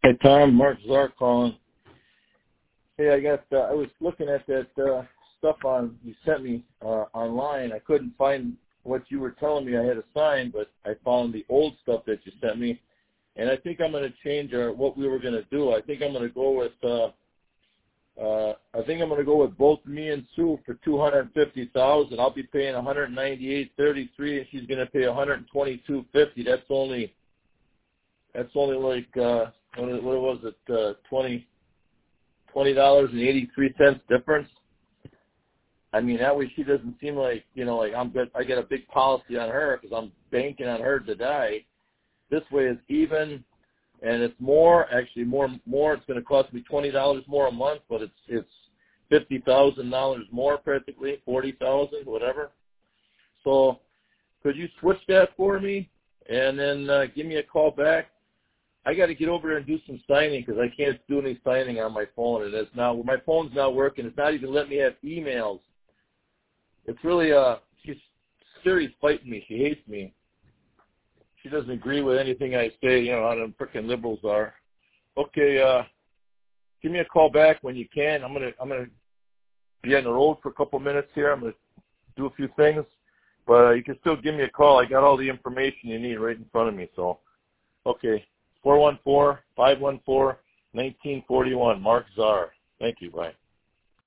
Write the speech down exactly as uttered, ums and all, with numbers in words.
Hey Tom, Mark Czar calling. Hey, I got. Uh, I was looking at that uh, stuff on you sent me uh, online. I couldn't find what you were telling me I had to sign, but I found the old stuff that you sent me, and I think I'm going to change our, what we were going to do. I think I'm going to go with. Uh, uh, I think I'm going to go with both me and Sue for two hundred fifty thousand. I'll be paying one hundred ninety-eight thirty-three, and she's going to pay one hundred twenty-two fifty. That's only. That's only like. Uh, What, what was it? Uh, twenty twenty dollars and eighty three cents difference. I mean, that way she doesn't seem like you know, like I'm good. I get a big policy on her because I'm banking on her to die. This way it's even, and it's more. Actually, more more. It's going to cost me twenty dollars more a month, but it's it's fifty thousand dollars more practically, forty thousand, whatever. So, could you switch that for me, and then uh, give me a call back? I got to get over there and do some signing because I can't do any signing on my phone. And it's now my phone's not working. It's not even letting me have emails. It's really uh, she's Siri's fighting me. She hates me. She doesn't agree with anything I say. You know how them frickin' liberals are. Okay, uh, give me a call back when you can. I'm gonna I'm gonna be on the road for a couple minutes here. I'm gonna do a few things, but uh, you can still give me a call. I got all the information you need right in front of me. So, okay. four one four, five one four, one nine four one, Mark Czar. Thank you. Bye.